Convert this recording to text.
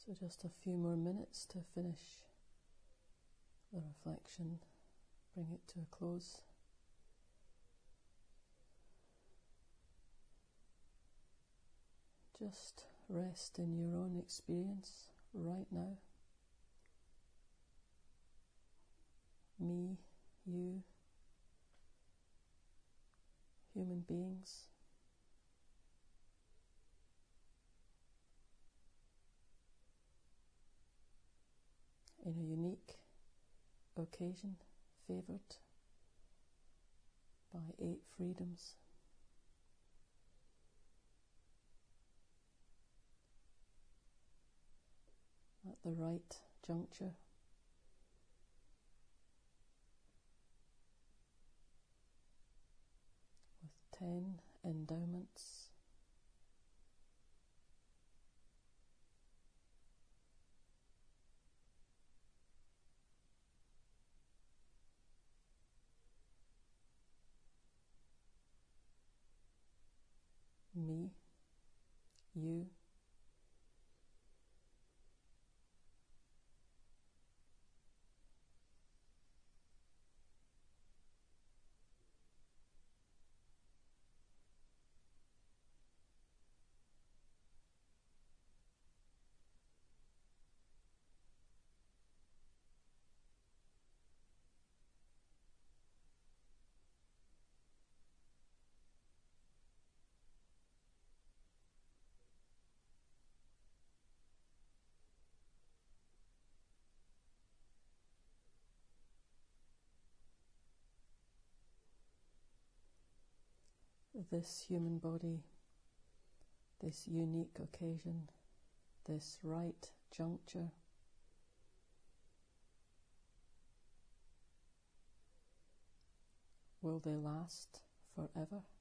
So just a few more minutes to finish the reflection, bring it to a close. Just rest in your own experience right now. Me, you, human beings. In a unique occasion, favoured by 8 freedoms. At the right juncture, with 10 endowments. Me, you, this human body, this unique occasion, this right juncture. Will they last forever?